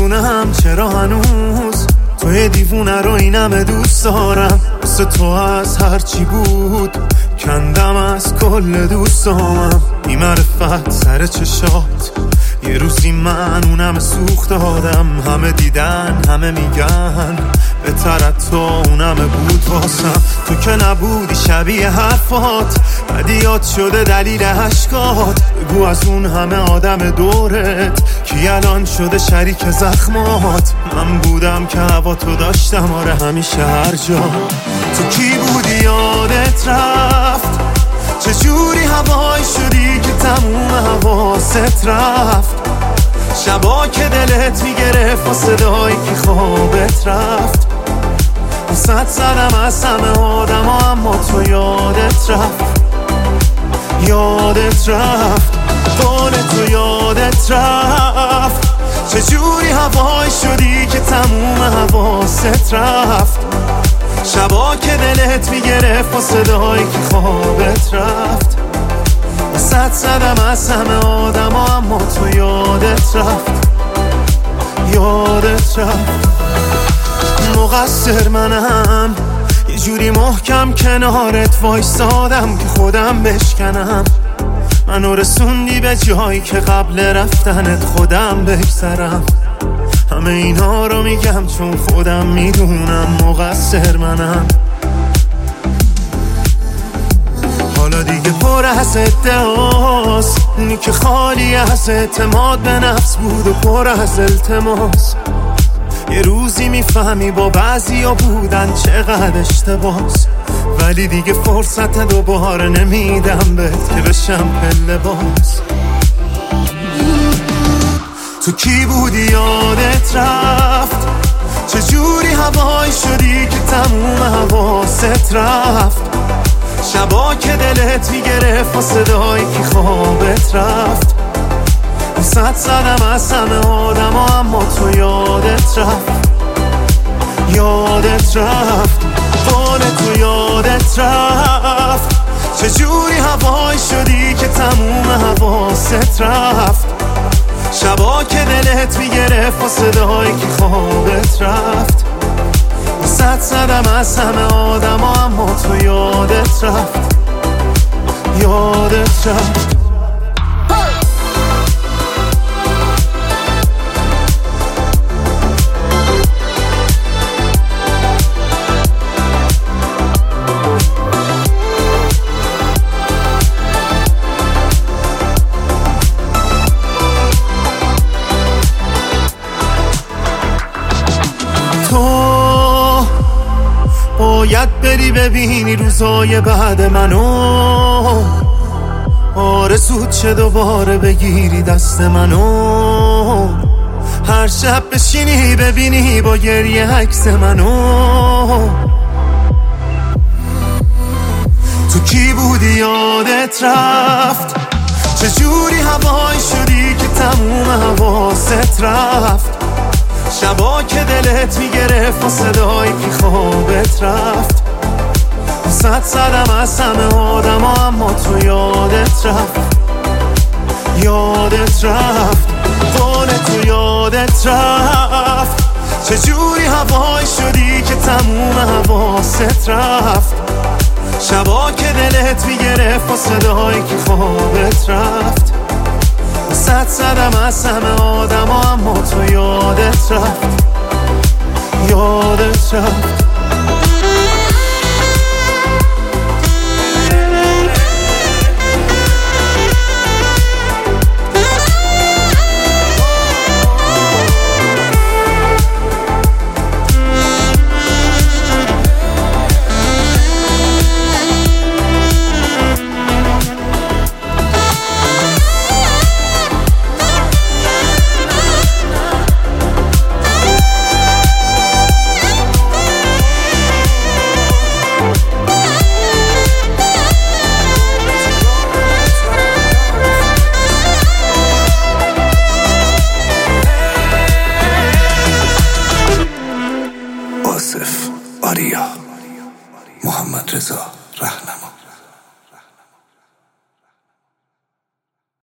نمیدونم چرا هنوز توی دیوونه رو اینم دوست دارم. واسه تو از هرچی بود کندم از کل دوستامم. بی معرفت سر چشات یه روزی من اونم سوخت دادم. همه دیدن همه میگن بهترت تو اونم بود واسم. تو که نبودی شبیه حرفات بدیات شده دلیل عشقات. بگو از اون همه آدم دورت کی الان شده شریک زخمات. من بودم که هوا تو داشتم آره همیشه هر جا. تو کی بودی یادت رفت چجوری هوای شدی که تموم حواست رفت. شبا که دلت میگرفت و صدایی که خوابت رفت. وسط زدم از همه آدم ها اما تو یادت رفت. یادت رفت قول تو یادت رفت. چجوری هوای شدی که تموم حواست رفت. شبا که دلت میگرفت و صدایی که خوابت رفت. وسط زدم از همه آدم ها اما تو یادت رفت. یادت رفت. مقصر منم یه جوری محکم کنارت وایسادم که خودم بشکنم. منو رسوندی به جایی که قبل رفتنت خودم بگذرم. همه اینا رو میگم چون خودم میدونم مقصر منم. حالا دیگه پر از ادعاست اونی که خالی از اعتماد به نفس بود و پر از التماس. یه روزی میفهمی با بعضیا بودن چقدر اشتباس. ولی دیگه فرصت دوباره نمیدم بهت که بشم پله باز. تو کی بودی یادت رفت چجوری هوای شدی که تموم حواست رفت. شبا که دلت میگرفت و صدایی که خوابت رفت. وسط زدم از همه آدم ها اما تو یادت رفت. یادت رفت قول تو یادت رفت. چجوری هوای شدی که تموم حواست رفت. شبا که دلت میگرفت و صدایی که خوابت رفت. وسط زدم از همه آدم ها اما تو یادت رفت. یادت رفت. تو باید بری ببینی روزای بعد منو. آرزوت چه دوباره بگیری دست منو. هر شب بشینی ببینی با گریه عکس منو. تو کی بودی یادت رفت چجوری هوای شدی که تموم حواست رفت. شبا که دلت میگرفت و صدایی که خوابت رفت. وسط زدم از همه آدم ها اما تو یادت رفت. یادت رفت قول تو یادت رفت. چجوری هوای شدی که تموم حواست رفت. شبا که دلت میگرفت و صدایی که خوابت رفت. وسط زدم از همه آدم ها اما تو یادت رفت. یادت رفت.